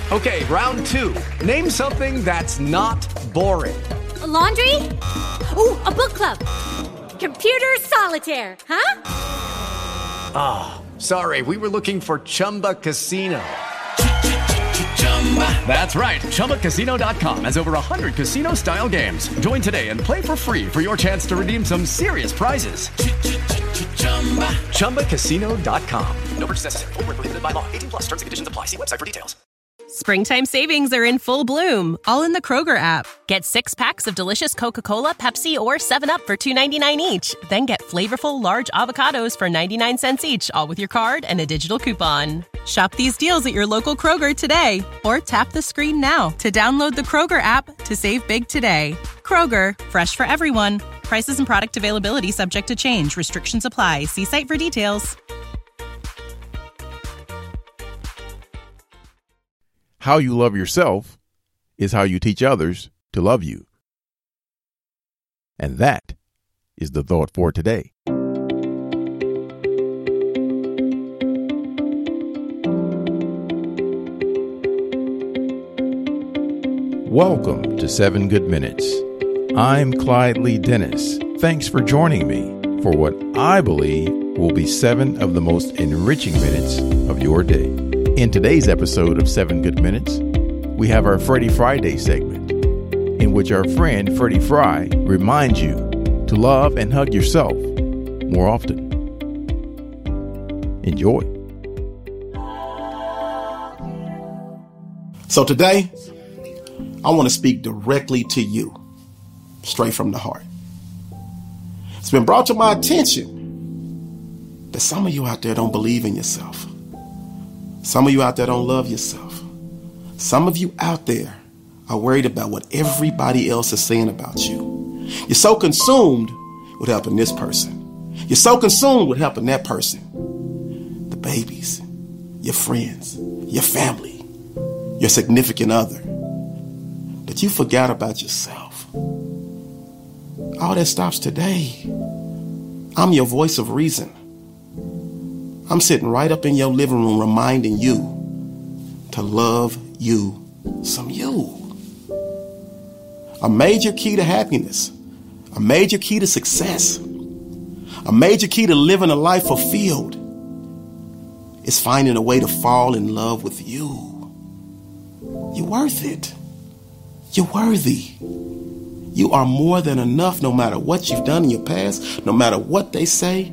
Okay, round two. Name something that's not boring. A laundry? Ooh, a book club. Computer solitaire, huh? Ah, oh, sorry, we were looking for Chumba Casino. That's right, ChumbaCasino.com has over 100 casino-style games. Join today and play for free for your chance to redeem some serious prizes. ChumbaCasino.com. No purchase necessary. Void where prohibited by law. 18+ terms and conditions apply. See website for details. Springtime savings are in full bloom, all in the Kroger app. Get 6 packs of delicious Coca-Cola, Pepsi, or 7-Up for $2.99 each. Then get flavorful large avocados for 99 cents each, all with your card and a digital coupon. Shop these deals at your local Kroger today, or tap the screen now to download the Kroger app to save big today. Kroger, fresh for everyone. Prices and product availability subject to change. Restrictions apply. See site for details. How you love yourself is how you teach others to love you. And that is the thought for today. Welcome to 7 Good Minutes. I'm Clyde Lee Dennis. Thanks for joining me for what I believe will be 7 of the most enriching minutes of your day. In today's episode of 7 Good Minutes, we have our Freddie Friday segment, in which our friend Freddie Fry reminds you to love and hug yourself more often. Enjoy. So today, I want to speak directly to you, straight from the heart. It's been brought to my attention that some of you out there don't believe in yourself. Some of you out there don't love yourself. Some of you out there are worried about what everybody else is saying about you. You're so consumed with helping this person. You're so consumed with helping that person. The babies, your friends, your family, your significant other, that you forgot about yourself. All that stops today. I'm your voice of reason. I'm sitting right up in your living room reminding you to love you some you. A major key to happiness, a major key to success, a major key to living a life fulfilled is finding a way to fall in love with you. You're worth it. You're worthy. You are more than enough no matter what you've done in your past, no matter what they say.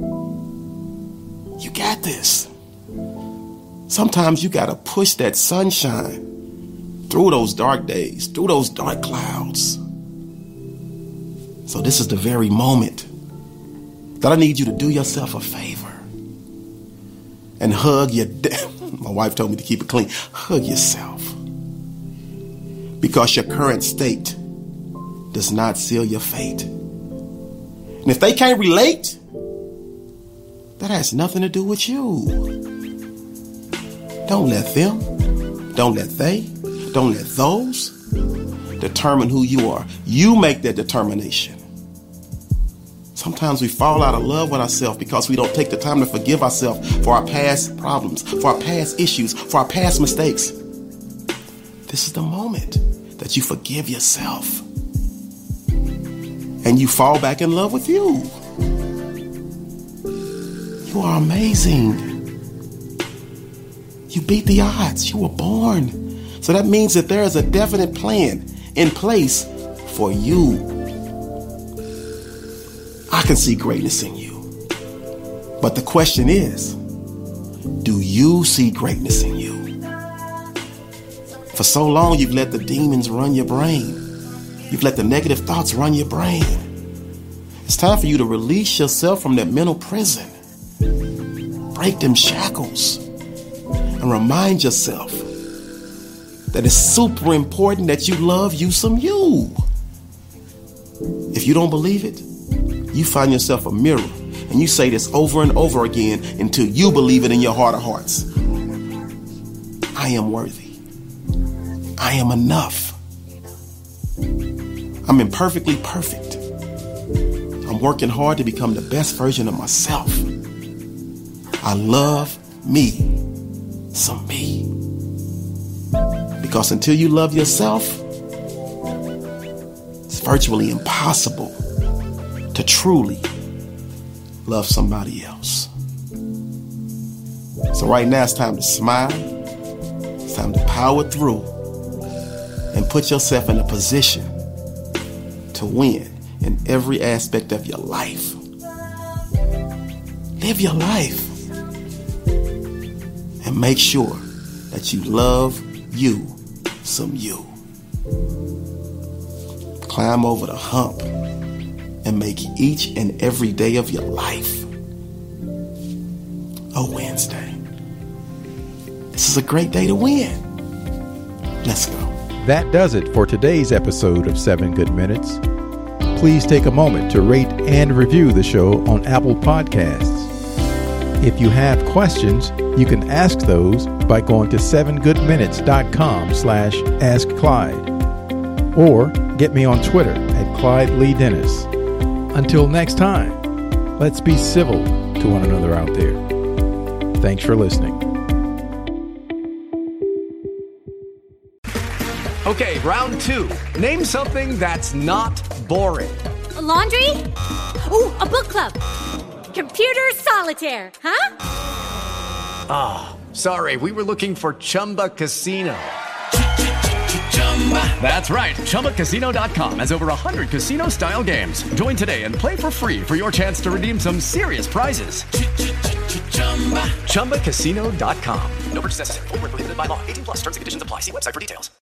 You got this. Sometimes you got to push that sunshine through those dark days, through those dark clouds. So this is the very moment that I need you to do yourself a favor and hug your my wife told me to keep it clean. Hug yourself. Because your current state does not seal your fate. And if they can't relate, that has nothing to do with you. Don't let them, don't let they, don't let those determine who you are. You make that determination. Sometimes we fall out of love with ourselves because we don't take the time to forgive ourselves for our past problems, for our past issues, for our past mistakes. This is the moment that you forgive yourself and you fall back in love with you. You are amazing. You beat the odds. You were born. So that means that there is a definite plan in place for you. I can see greatness in you. But the question is, do you see greatness in you? For so long, you've let the demons run your brain. You've let the negative thoughts run your brain. It's time for you to release yourself from that mental prison. Break them shackles and remind yourself that it's super important that you love you some you. If you don't believe it, you find yourself a mirror and you say this over and over again until you believe it in your heart of hearts. I am worthy. I am enough. I'm imperfectly perfect. I'm working hard to become the best version of myself. I love me some me. Because until you love yourself, it's virtually impossible to truly love somebody else. So right now it's time to smile. It's time to power through and put yourself in a position to win in every aspect of your life. Live your life and make sure that you love you some you. Climb over the hump and make each and every day of your life a Wednesday. This is a great day to win. Let's go. That does it for today's episode of 7 Good Minutes. Please take a moment to rate and review the show on Apple Podcasts. If you have questions, you can ask those by going to 7goodminutes.com/askclyde or get me on Twitter at Clyde Lee Dennis. Until next time, let's be civil to one another out there. Thanks for listening. Okay, round 2. Name something that's not boring. A laundry? Ooh, a book club. Computer solitaire, huh? Sorry, we were looking for Chumba Casino. That's right. ChumbaCasino.com has over 100 casino-style games. Join today and play for free for your chance to redeem some serious prizes. ChumbaCasino.com. No purchase necessary. Void where prohibited by law. 18+ terms and conditions apply. See website for details.